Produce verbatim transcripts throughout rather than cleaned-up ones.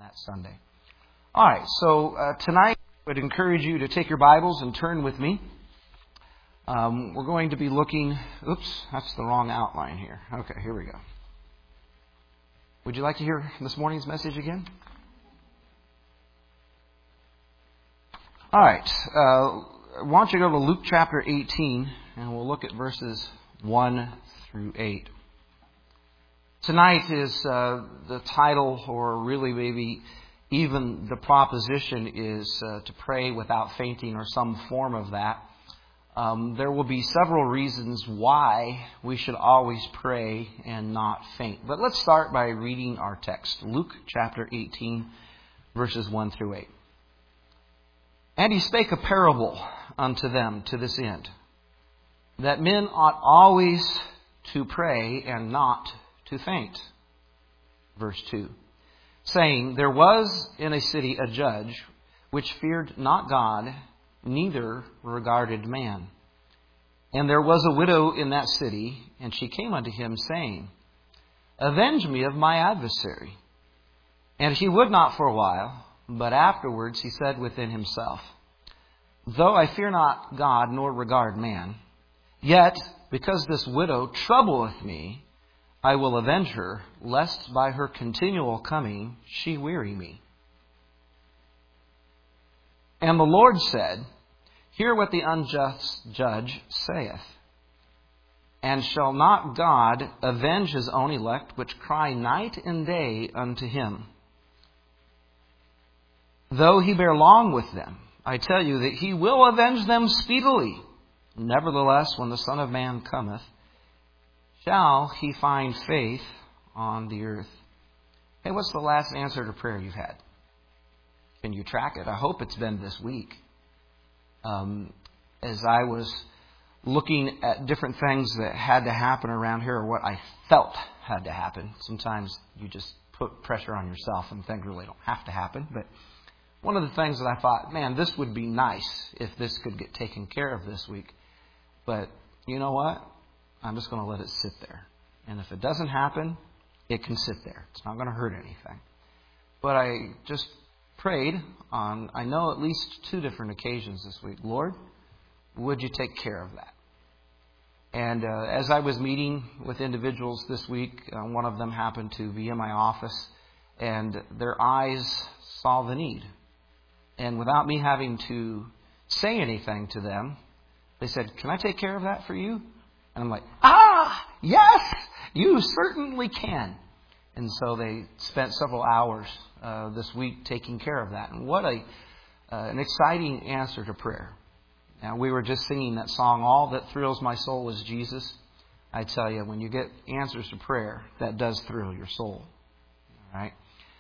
that Sunday. All right, so uh, tonight I would encourage you to take your Bibles and turn with me. Um, we're going to be looking... Oops, that's the wrong outline here. Okay, here we go. Would you like to hear this morning's message again? All right, uh, I want you to go to Luke chapter eighteen, and we'll look at verses one through eight. Tonight is uh, the title, or really maybe even the proposition, is uh, to pray without fainting, or some form of that. Um, there will be several reasons why we should always pray and not faint. But let's start by reading our text. Luke chapter eighteen, verses one through eight. And he spake a parable unto them to this end, that men ought always to pray and not to faint. Verse two. Saying, there was in a city a judge which feared not God, neither regarded man. And there was a widow in that city, and she came unto him, saying, avenge me of my adversary. And he would not for a while, but afterwards he said within himself, though I fear not God, nor regard man, yet because this widow troubleth me, I will avenge her, lest by her continual coming she weary me. And the Lord said, hear what the unjust judge saith. And shall not God avenge his own elect, which cry night and day unto him? Though he bear long with them, I tell you that he will avenge them speedily. Nevertheless, when the Son of Man cometh, shall he find faith on the earth? Hey, what's the last answer to prayer you've had? Can you track it? I hope it's been this week. Um, as I was looking at different things that had to happen around here, or what I felt had to happen. Sometimes you just put pressure on yourself and things really don't have to happen. But one of the things that I thought, man, this would be nice if this could get taken care of this week. But you know what? I'm just going to let it sit there. And if it doesn't happen, it can sit there. It's not going to hurt anything. But I just prayed on, I know, at least two different occasions this week. Lord, would you take care of that? And uh, as I was meeting with individuals this week, uh, one of them happened to be in my office, and their eyes saw the need. And without me having to say anything to them, they said, can I take care of that for you? And I'm like, ah, yes, you certainly can. And so they spent several hours uh, this week taking care of that. And what a uh, an exciting answer to prayer. Now, we were just singing that song, All That Thrills My Soul Is Jesus. I tell you, when you get answers to prayer, that does thrill your soul. All right.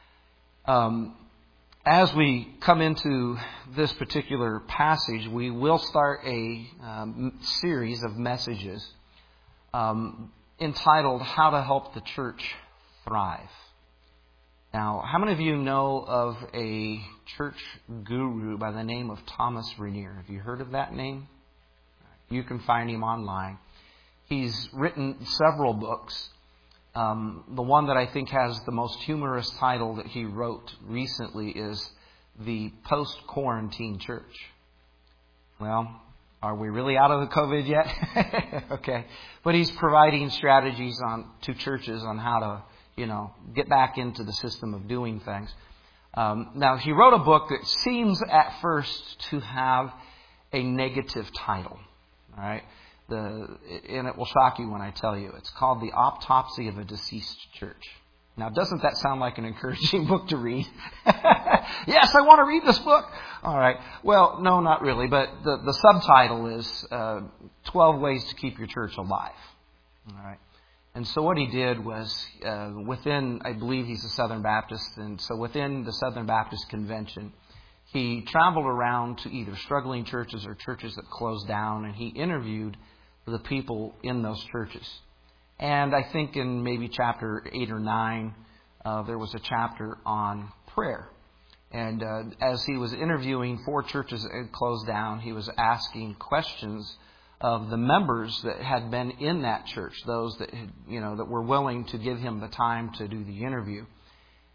Um, as we come into this particular passage, we will start a um, series of messages Um, entitled, How to Help the Church Thrive. Now, how many of you know of a church guru by the name of Thomas Rainier? Have you heard of that name? You can find him online. He's written several books. Um, the one that I think has the most humorous title that he wrote recently is The Post-Quarantine Church. Well, are we really out of the COVID yet? Okay. But he's providing strategies on to churches on how to, you know, get back into the system of doing things. Um, now, he wrote a book that seems at first to have a negative title. All right. The, and it will shock you when I tell you. It's called The Autopsy of a Deceased Church. Now, doesn't that sound like an encouraging book to read? Yes, I want to read this book. All right. Well, no, not really. But the, the subtitle is uh, twelve Ways to Keep Your Church Alive. All right. And so what he did was uh, within, I believe he's a Southern Baptist, and so within the Southern Baptist Convention, he traveled around to either struggling churches or churches that closed down, and he interviewed the people in those churches. And I think in maybe chapter eight or nine, uh, there was a chapter on prayer. And uh, as he was interviewing four churches that had closed down, he was asking questions of the members that had been in that church, those that had, you know, that were willing to give him the time to do the interview.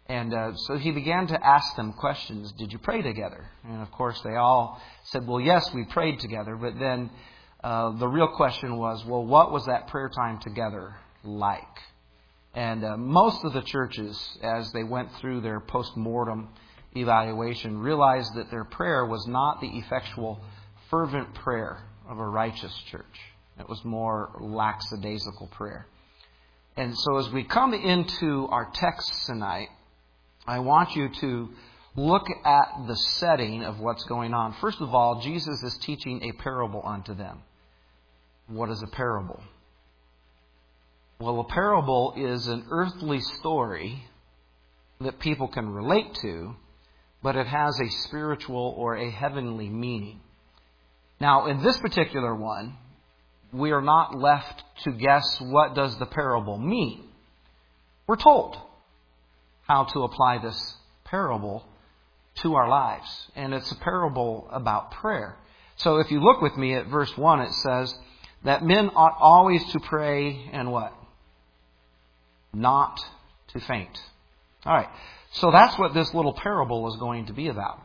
And uh, so he began to ask them questions. Did you pray together? And of course they all said, well, yes, we prayed together. But then uh, the real question was, well, what was that prayer time together like? And uh, most of the churches, as they went through their post-mortem evaluation, realized that their prayer was not the effectual, fervent prayer of a righteous church. It was more lackadaisical prayer. And so as we come into our text tonight, I want you to look at the setting of what's going on. First of all, Jesus is teaching a parable unto them. What is a parable? Well, a parable is an earthly story that people can relate to, but it has a spiritual or a heavenly meaning. Now, in this particular one, we are not left to guess what does the parable mean. We're told how to apply this parable to our lives. And it's a parable about prayer. So if you look with me at verse one, it says that men ought always to pray and what? Not to faint. All right. So that's what this little parable is going to be about.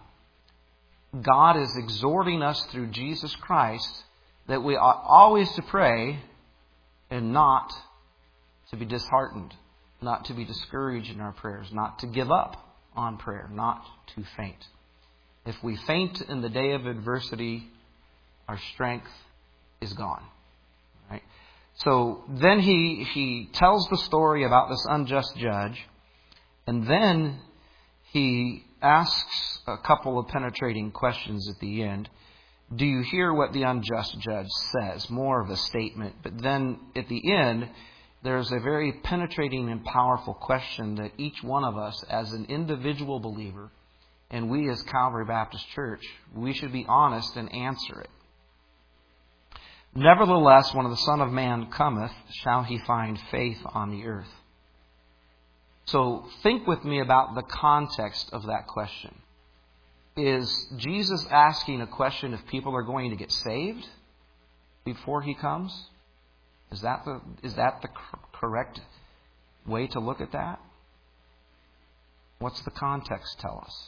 God is exhorting us through Jesus Christ that we ought always to pray and not to be disheartened, not to be discouraged in our prayers, not to give up on prayer, not to faint. If we faint in the day of adversity, our strength is gone. Right? So then he, he tells the story about this unjust judge, and then he asks a couple of penetrating questions at the end. Do you hear what the unjust judge says? More of a statement. But then at the end, there's a very penetrating and powerful question that each one of us as an individual believer, and we as Calvary Baptist Church, we should be honest and answer it. Nevertheless, when the Son of Man cometh, shall he find faith on the earth? So think with me about the context of that question. Is Jesus asking a question if people are going to get saved before he comes? Is that the, is that the correct way to look at that? What's the context tell us?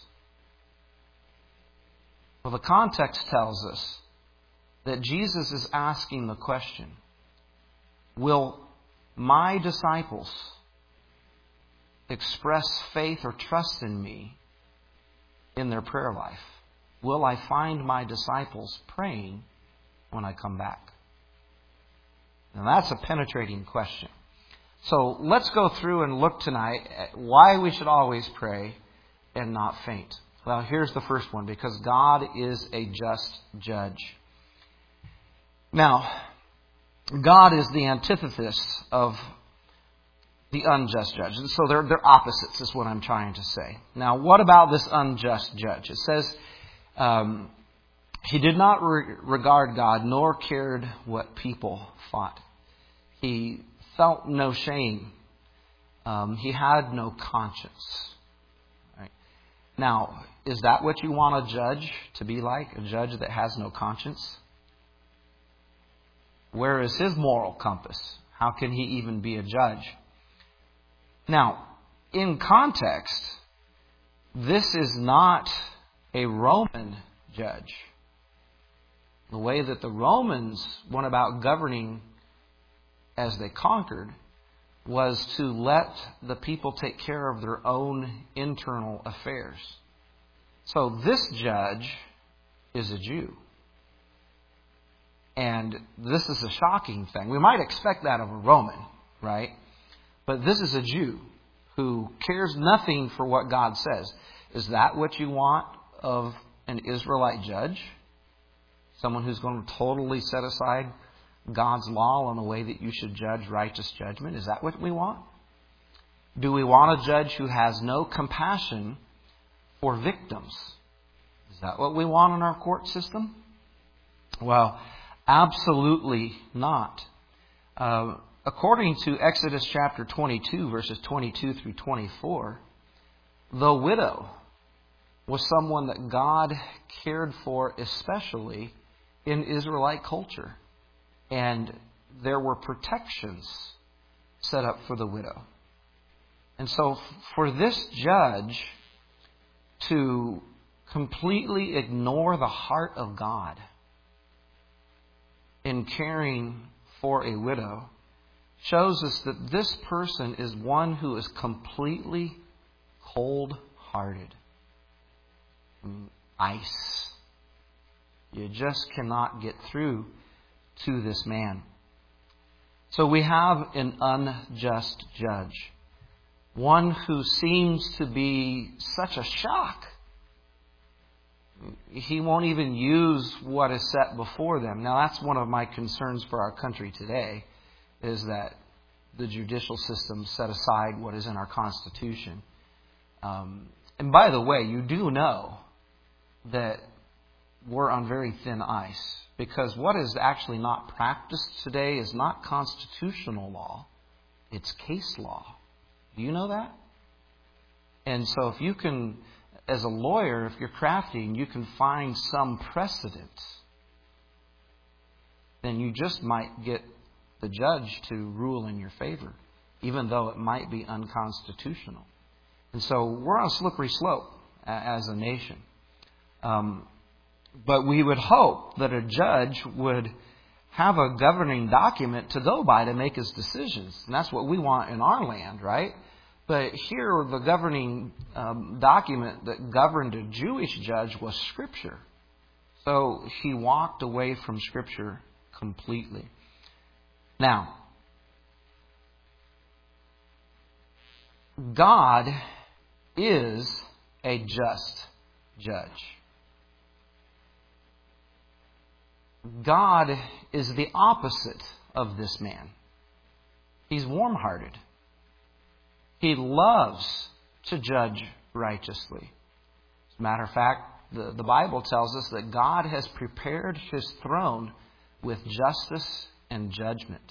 Well, the context tells us that Jesus is asking the question, will my disciples express faith or trust in me in their prayer life? Will I find my disciples praying when I come back? Now that's a penetrating question. So let's go through and look tonight at why we should always pray and not faint. Well, here's the first one, because God is a just judge. Now, God is the antithesis of the unjust judge. So they're, they're opposites is what I'm trying to say. Now, what about this unjust judge? It says, um, he did not re- regard God, nor cared what people thought. He felt no shame. Um, he had no conscience. Right? Now, is that what you want a judge to be like? A judge that has no conscience? Where is his moral compass? How can he even be a judge? Now, in context, this is not a Roman judge. The way that the Romans went about governing as they conquered was to let the people take care of their own internal affairs. So this judge is a Jew. And this is a shocking thing. We might expect that of a Roman, right? But this is a Jew who cares nothing for what God says. Is that what you want of an Israelite judge? Someone who's going to totally set aside God's law on the way that you should judge righteous judgment? Is that what we want? Do we want a judge who has no compassion for victims? Is that what we want in our court system? Well, absolutely not. Uh, according to Exodus chapter twenty-two, verses twenty-two through twenty-four, the widow was someone that God cared for, especially in Israelite culture. And there were protections set up for the widow. And so for this judge to completely ignore the heart of God in caring for a widow shows us that this person is one who is completely cold-hearted. Ice. You just cannot get through to this man. So we have an unjust judge. One who seems to be such a shock. He won't even use what is set before them. Now that's one of my concerns for our country today, is that the judicial system set aside what is in our Constitution. Um, and by the way, you do know that we're on very thin ice, because what is actually not practiced today is not constitutional law, it's case law. Do you know that? And so if you can, as a lawyer, if you're crafty and you can find some precedent, then you just might get the judge to rule in your favor, even though it might be unconstitutional. And so we're on a slippery slope as a nation. Um, but we would hope that a judge would have a governing document to go by to make his decisions. And that's what we want in our land, right? But here, the governing um, document that governed a Jewish judge was Scripture. So he walked away from Scripture completely. Now, God is a just judge. God is the opposite of this man. He's warm-hearted. He loves to judge righteously. As a matter of fact, the, the Bible tells us that God has prepared His throne with justice and judgment.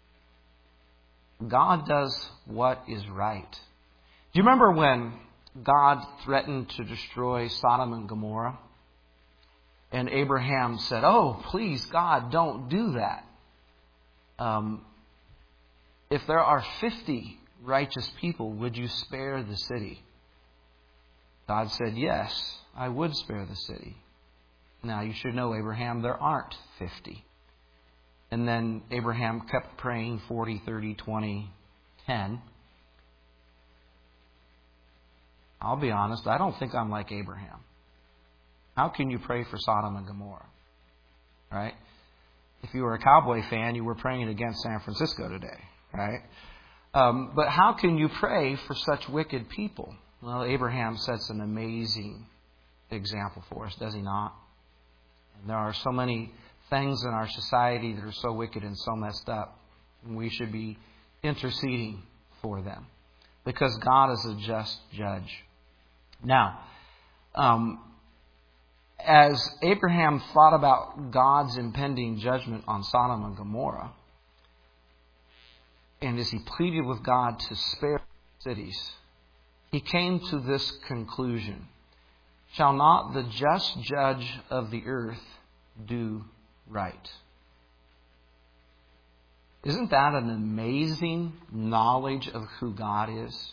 God does what is right. Do you remember when God threatened to destroy Sodom and Gomorrah? And Abraham said, "Oh, please, God, don't do that. Um, if there are fifty righteous people, would you spare the city?" God said, "Yes, I would spare the city." Now, you should know, Abraham, there aren't fifty. And then Abraham kept praying forty, thirty, twenty, ten. I'll be honest, I don't think I'm like Abraham. How can you pray for Sodom and Gomorrah? Right? If you were a Cowboy fan, you were praying against San Francisco today. Right? Um, but how can you pray for such wicked people? Well, Abraham sets an amazing example for us, does he not? And there are so many things in our society that are so wicked and so messed up. And we should be interceding for them, because God is a just judge. Now, um, as Abraham thought about God's impending judgment on Sodom and Gomorrah, and as he pleaded with God to spare cities, he came to this conclusion: shall not the just judge of the earth do right? Isn't that an amazing knowledge of who God is?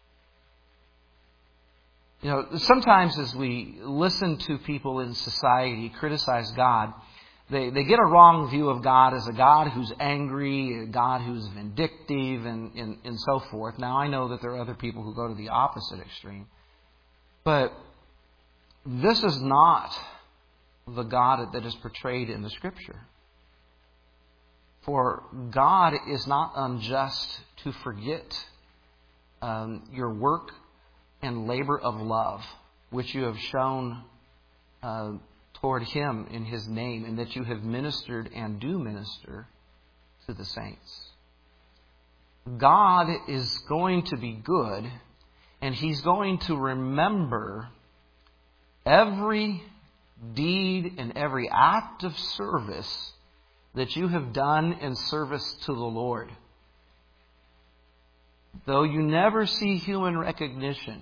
You know, sometimes as we listen to people in society criticize God, they, they get a wrong view of God as a God who's angry, a God who's vindictive, and, and, and so forth. Now, I know that there are other people who go to the opposite extreme. But this is not the God that is portrayed in the Scripture. For God is not unjust to forget um, your work and labor of love, which you have shown uh, toward Him in His name, and that you have ministered and do minister to the saints. God is going to be good, and He's going to remember every deed and every act of service that you have done in service to the Lord. Though you never see human recognition,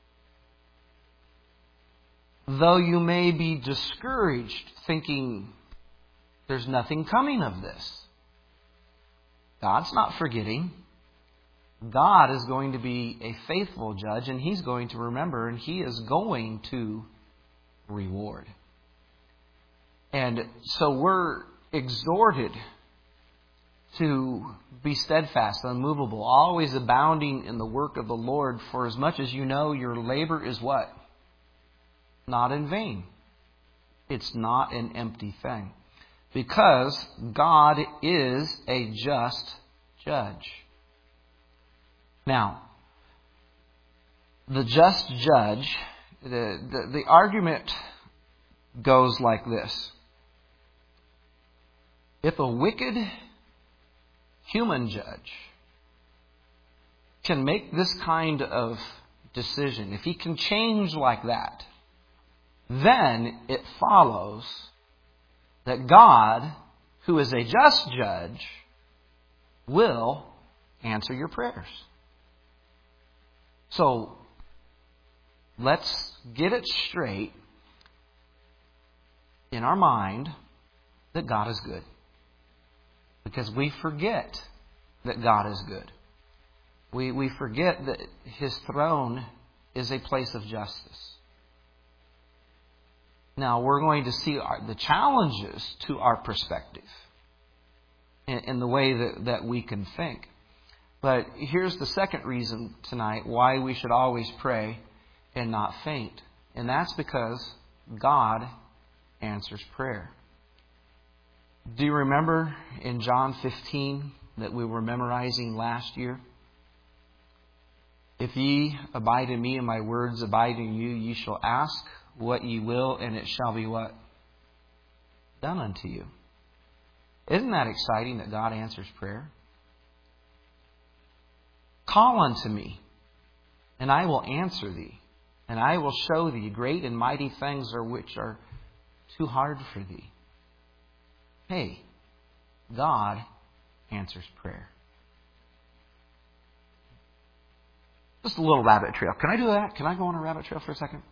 though you may be discouraged thinking there's nothing coming of this, God's not forgetting. God is going to be a faithful judge, and He's going to remember, and He is going to reward. And so we're exhorted to be steadfast, unmovable, always abounding in the work of the Lord, for as much as you know your labor is what? Not in vain. It's not an empty thing. Because God is a just judge. Now, the just judge, the, the, the argument goes like this. If a wicked human judge can make this kind of decision, if he can change like that, then it follows that God, who is a just judge, will answer your prayers. So, let's get it straight in our mind that God is good. Because we forget that God is good. We, we forget that His throne is a place of justice. Now, we're going to see our, the challenges to our perspective in, in the way that, that we can think. But here's the second reason tonight why we should always pray and not faint. And that's because God answers prayer. Do you remember in John fifteen that we were memorizing last year? If ye abide in me and my words abide in you, ye shall ask what ye will, and it shall be what? Done unto you. Isn't that exciting that God answers prayer? Call unto me, and I will answer thee, and I will show thee great and mighty things are which are too hard for thee. Hey, God answers prayer. Just a little rabbit trail. Can I do that? Can I go on a rabbit trail for a second?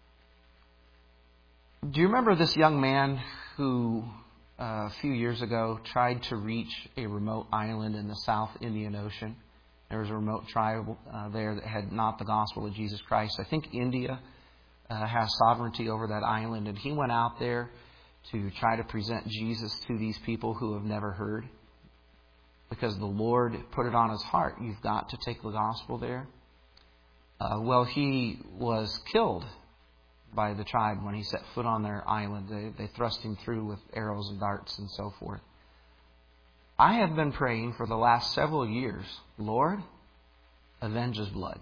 Do you remember this young man who uh, a few years ago tried to reach a remote island in the South Indian Ocean? There was a remote tribe uh, there that had not the gospel of Jesus Christ. I think India uh, has sovereignty over that island, and he went out there to try to present Jesus to these people who have never heard. Because the Lord put it on his heart. You've got to take the gospel there. Uh, well, he was killed by the tribe when he set foot on their island. They, they thrust him through with arrows and darts and so forth. I have been praying for the last several years, Lord, avenge his blood.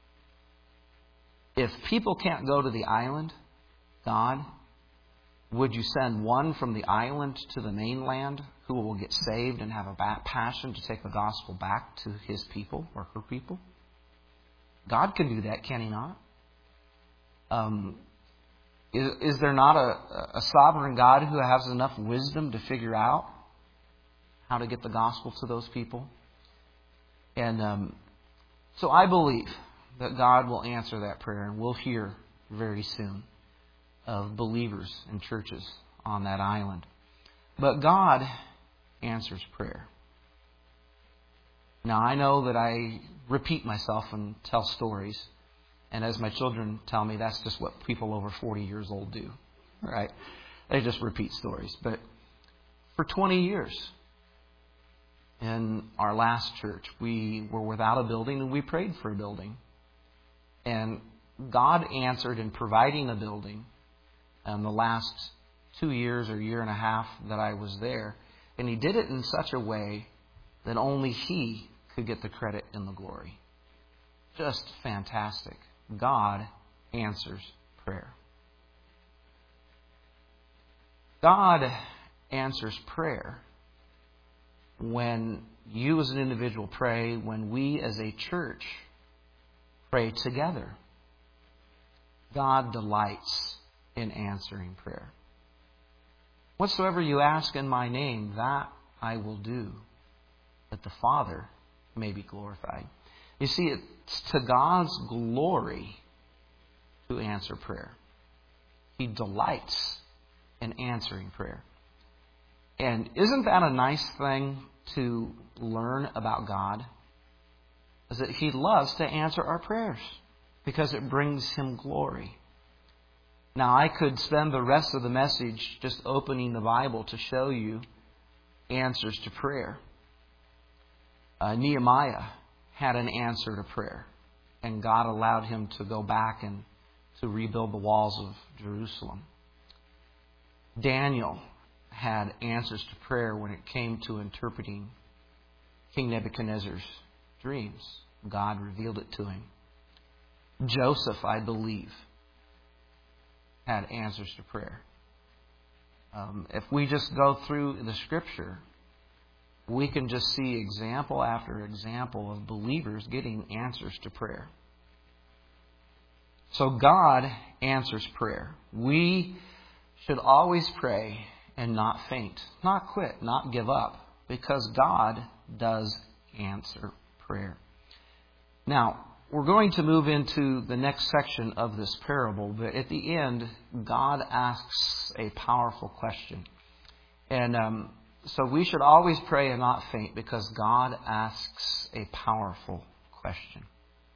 If people can't go to the island, God, would you send one from the island to the mainland who will get saved and have a passion to take the gospel back to his people or her people? God can do that, can He not? Um, is, is there not a, a sovereign God who has enough wisdom to figure out how to get the gospel to those people? And um, so I believe that God will answer that prayer, and we'll hear very soon of believers and churches on that island. But God answers prayer. Now, I know that I repeat myself and tell stories. And as my children tell me, that's just what people over forty years old do. Right? They just repeat stories. But for twenty years, in our last church, we were without a building and we prayed for a building. And God answered in providing a building in the last two years or year and a half that I was there. And He did it in such a way that only He could get the credit and the glory. Just fantastic. God answers prayer. God answers prayer when you as an individual pray, when we as a church pray together. God delights in answering prayer. Whatsoever you ask in my name, that I will do, that the Father may be glorified. You see, it's to God's glory to answer prayer. He delights in answering prayer. And isn't that a nice thing to learn about God? is that He loves to answer our prayers because it brings Him glory. Now, I could spend the rest of the message just opening the Bible to show you answers to prayer. Uh, Nehemiah had an answer to prayer, and God allowed him to go back and to rebuild the walls of Jerusalem. Daniel had answers to prayer when it came to interpreting King Nebuchadnezzar's dreams. God revealed it to him. Joseph, I believe, had answers to prayer. Um, if we just go through the Scripture, we can just see example after example of believers getting answers to prayer. So God answers prayer. We should always pray and not faint, not quit, not give up, because God does answer prayer. Now, we're going to move into the next section of this parable, but at the end, God asks a powerful question. And um, so we should always pray and not faint, because God asks a powerful question.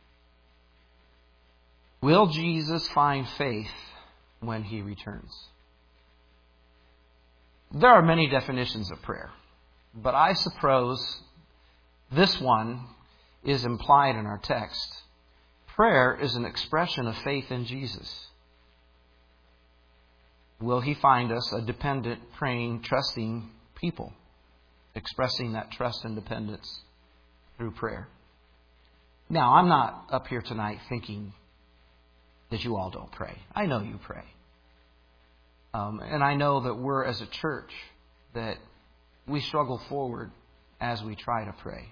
Will Jesus find faith when He returns? There are many definitions of prayer, but I suppose this one is implied in our text. Prayer is an expression of faith in Jesus. Will He find us a dependent, praying, trusting people, expressing that trust and dependence through prayer? Now, I'm not up here tonight thinking that you all don't pray. I know you pray. Um, and I know that we're, as a church, that we struggle forward as we try to pray.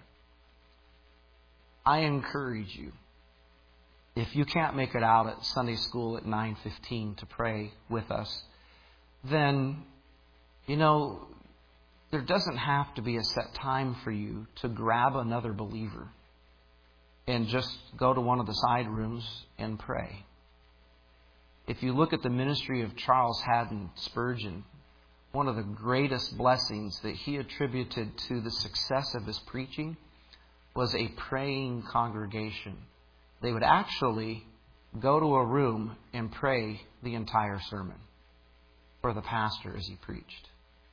I encourage you, if you can't make it out at Sunday school at nine fifteen to pray with us, then, you know, there doesn't have to be a set time for you to grab another believer and just go to one of the side rooms and pray. If you look at the ministry of Charles Haddon Spurgeon, one of the greatest blessings that he attributed to the success of his preaching was a praying congregation. They would actually go to a room and pray the entire sermon for the pastor as he preached.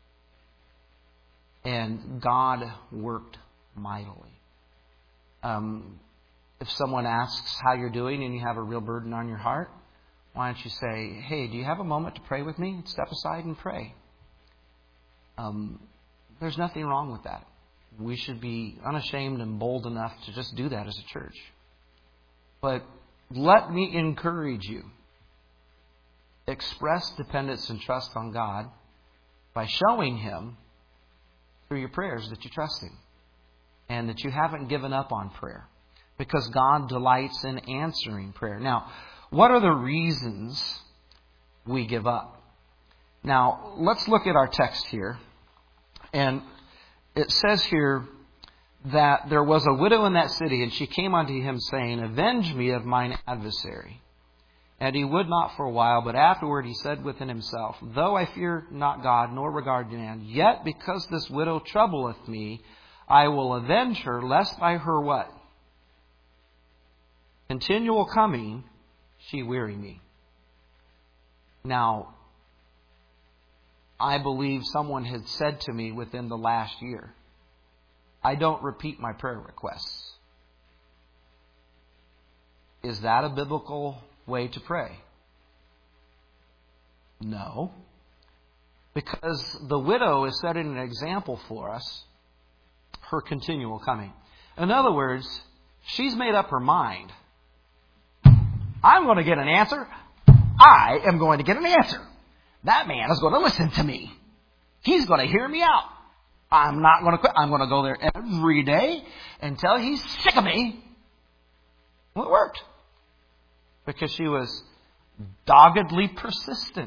And God worked mightily. Um, if someone asks how you're doing and you have a real burden on your heart, why don't you say, hey, do you have a moment to pray with me? Step aside and pray. Um, there's nothing wrong with that. We should be unashamed and bold enough to just do that as a church. But let me encourage you. Express dependence and trust on God by showing Him through your prayers that you trust Him and that you haven't given up on prayer, because God delights in answering prayer. Now, what are the reasons we give up? Now, let's look at our text here. And it says here that there was a widow in that city, and she came unto him, saying, avenge me of mine adversary. And he would not for a while, but afterward he said within himself, though I fear not God, nor regard man, yet because this widow troubleth me, I will avenge her, lest by her what? Continual coming, she weary me. Now, I believe someone had said to me within the last year, I don't repeat my prayer requests. Is that a biblical way to pray? No. Because the widow is setting an example for us, her continual coming. In other words, she's made up her mind. I'm going to get an answer. I am going to get an answer. That man is going to listen to me. He's going to hear me out. I'm not going to quit. I'm going to go there every day until he's sick of me. Well, it worked. Because she was doggedly persistent.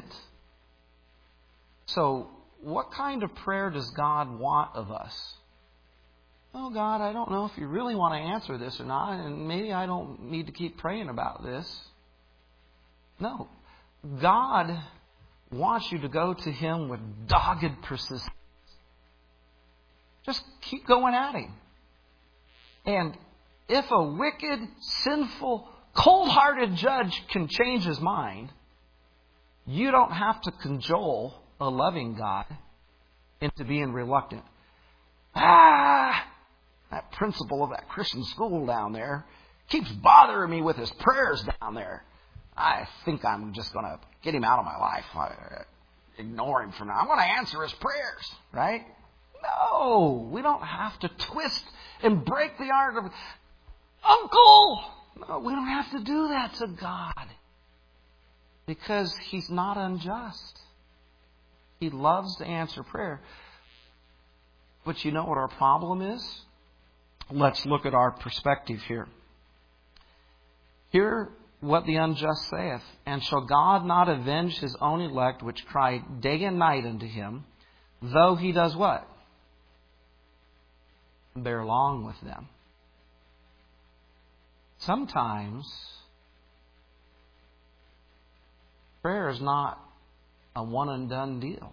So, what kind of prayer does God want of us? Oh, God, I don't know if you really want to answer this or not, and maybe I don't need to keep praying about this. No. God wants you to go to Him with dogged persistence. Just keep going at Him. And if a wicked, sinful, cold-hearted judge can change his mind, you don't have to cajole a loving God into being reluctant. Ah, that principal of that Christian school down there keeps bothering me with his prayers down there. I think I'm just going to get him out of my life. I, ignore him for now. I'm going to answer his prayers, right? No, we don't have to twist and break the art of Uncle. No, we don't have to do that to God, because He's not unjust. He loves to answer prayer. But you know what our problem is? Let's look at our perspective here. Hear what the unjust saith. And shall God not avenge His own elect, which cry day and night unto Him, though He does what? Bear long with them. Sometimes prayer is not a one and done deal.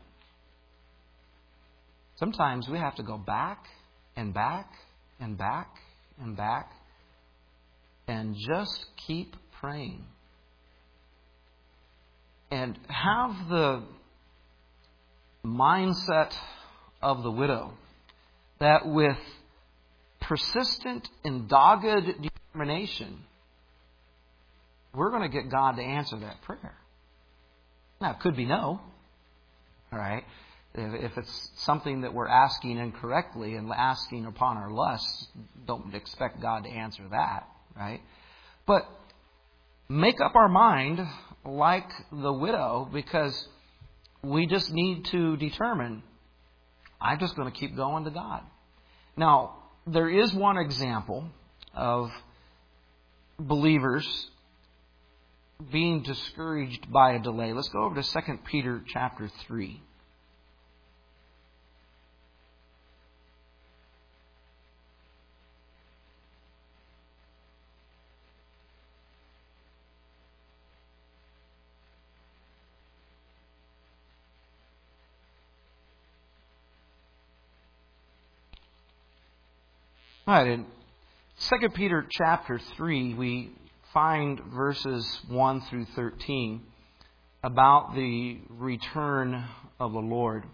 Sometimes we have to go back and back and back and back and just keep praying. And have the mindset of the widow that with persistent and dogged determination, we're going to get God to answer that prayer. Now, it could be no. All right? If it's something that we're asking incorrectly and asking upon our lusts, don't expect God to answer that, right? But make up our mind like the widow, because we just need to determine, I'm just going to keep going to God. Now, there is one example of believers being discouraged by a delay. Let's go over to Second Peter chapter three. All right, in Second Peter chapter three, we find verses one through thirteen about the return of the Lord.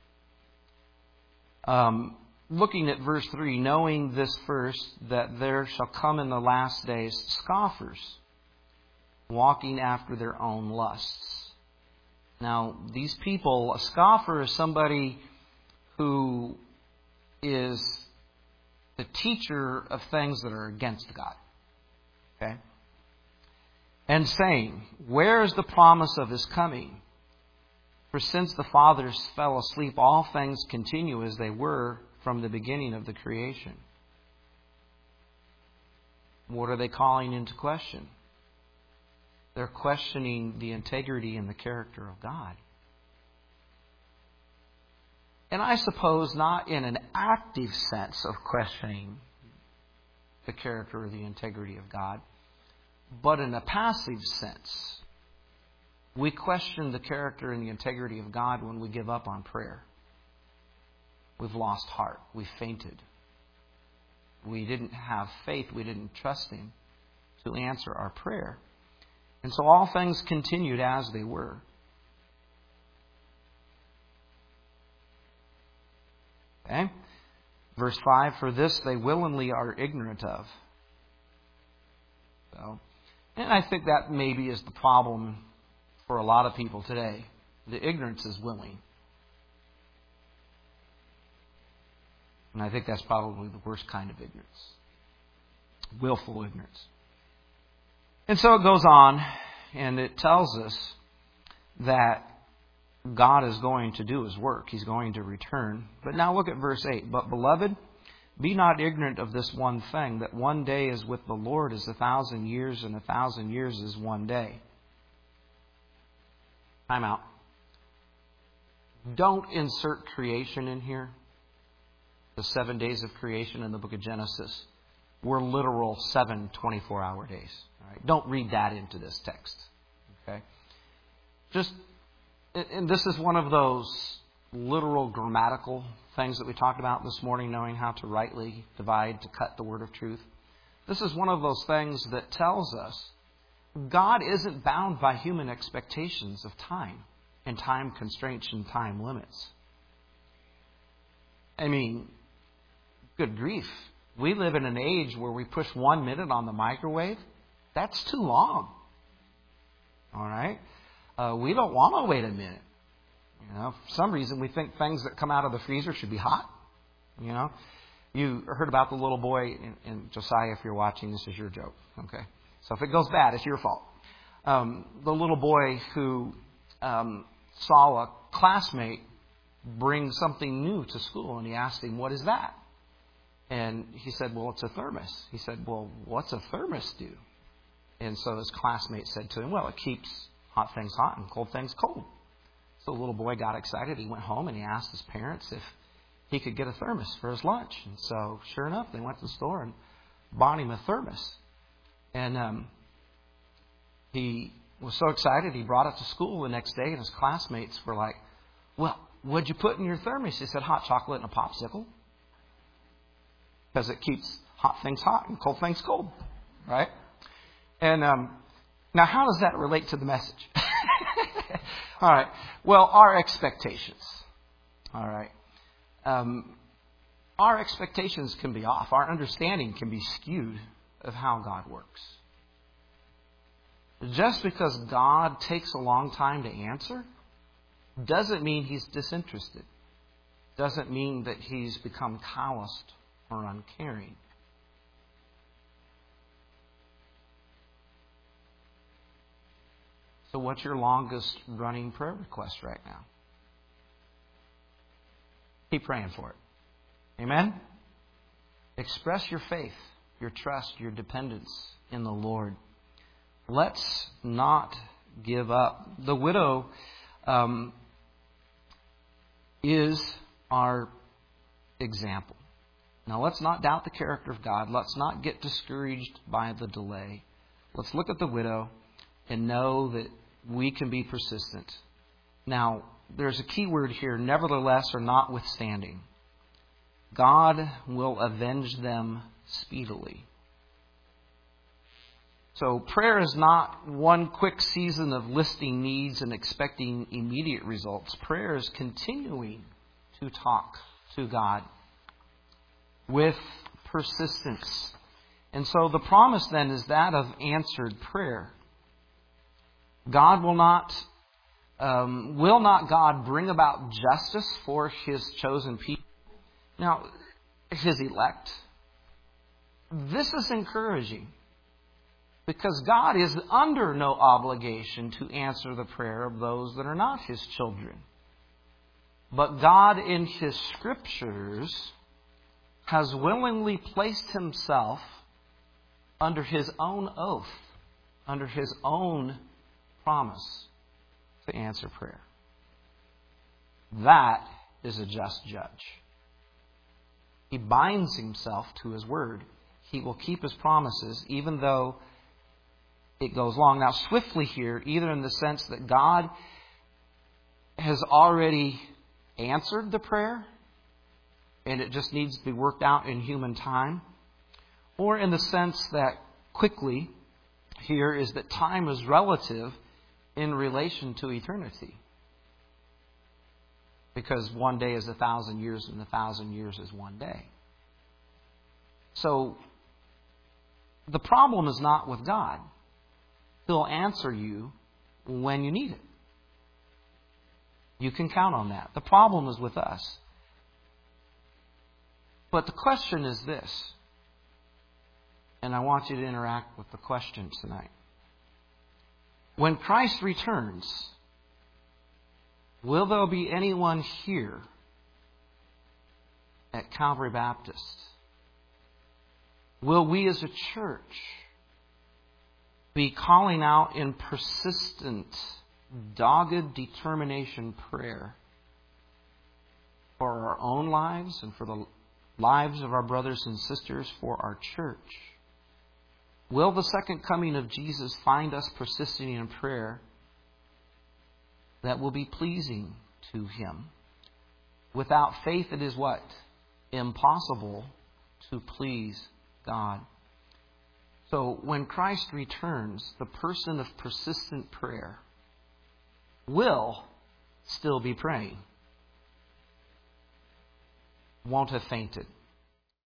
Um, looking at verse three, knowing this first, that there shall come in the last days scoffers, walking after their own lusts. Now, these people, a scoffer is somebody who is the teacher of things that are against God. Okay? And saying, where is the promise of His coming? For since the fathers fell asleep, all things continue as they were from the beginning of the creation. What are they calling into question? They're questioning the integrity and the character of God. And I suppose not in an active sense of questioning the character or the integrity of God, but in a passive sense. We question the character and the integrity of God when we give up on prayer. We've lost heart. We fainted. We didn't have faith. We didn't trust Him to answer our prayer. And so all things continued as they were. Okay? Verse five, for this they willingly are ignorant of. So, and I think that maybe is the problem for a lot of people today. The ignorance is willing. And I think that's probably the worst kind of ignorance. Willful ignorance. And so it goes on, and it tells us that God is going to do His work. He's going to return. But now look at verse eight. But beloved, be not ignorant of this one thing, that one day is with the Lord as a thousand years, and a thousand years is one day. Time out. Don't insert creation in here. The seven days of creation in the book of Genesis were literal seven twenty-four hour days. All right? Don't read that into this text. Okay? Just And this is one of those literal grammatical things that we talked about this morning, knowing how to rightly divide, to cut the word of truth. This is one of those things that tells us God isn't bound by human expectations of time and time constraints and time limits. I mean, good grief. We live in an age where we push one minute on the microwave. That's too long. All right? Uh, we don't want to wait a minute. You know, for some reason we think things that come out of the freezer should be hot. You know, you heard about the little boy in, in Josiah. If you're watching, this is your joke. Okay, so if it goes bad, it's your fault. Um, the little boy who um, saw a classmate bring something new to school, and he asked him, "What is that?" And he said, "Well, it's a thermos." He said, "Well, what's a thermos do?" And so his classmate said to him, "Well, it keeps hot things hot and cold things cold." So the little boy got excited. He went home and he asked his parents if he could get a thermos for his lunch. And so, sure enough, they went to the store and bought him a thermos. And um, he was so excited, he brought it to school the next day, and his classmates were like, "Well, what'd you put in your thermos?" He said, "Hot chocolate and a popsicle." Because it keeps hot things hot and cold things cold. Right? And um, now, how does that relate to the message? All right. Well, our expectations. All right. Um, our expectations can be off. Our understanding can be skewed of how God works. Just because God takes a long time to answer doesn't mean He's disinterested. Doesn't mean that He's become calloused or uncaring. So what's your longest running prayer request right now? Keep praying for it. Amen? Express your faith, your trust, your dependence in the Lord. Let's not give up. The widow um, is our example. Now, let's not doubt the character of God. Let's not get discouraged by the delay. Let's look at the widow and know that we can be persistent. Now, there's a key word here, nevertheless or notwithstanding. God will avenge them speedily. So prayer is not one quick season of listing needs and expecting immediate results. Prayer is continuing to talk to God with persistence. And so the promise then is that of answered prayer. God will not, um, will not God bring about justice for His chosen people? Now, His elect. This is encouraging because God is under no obligation to answer the prayer of those that are not His children. But God in His Scriptures has willingly placed Himself under His own oath, under His own promise to answer prayer. That is a just judge. He binds Himself to His word. He will keep His promises even though it goes long. Now, swiftly here, either in the sense that God has already answered the prayer and it just needs to be worked out in human time, or in the sense that quickly here is that time is relative in relation to eternity. Because one day is a thousand years and a thousand years is one day. So the problem is not with God. He'll answer you when you need it. You can count on that. The problem is with us. But the question is this, and I want you to interact with the question tonight. When Christ returns, will there be anyone here at Calvary Baptist? Will we as a church be calling out in persistent, dogged determination prayer for our own lives and for the lives of our brothers and sisters, for our church? Will the second coming of Jesus find us persisting in prayer that will be pleasing to Him? Without faith, it is what? Impossible to please God. So when Christ returns, the person of persistent prayer will still be praying. Won't have fainted.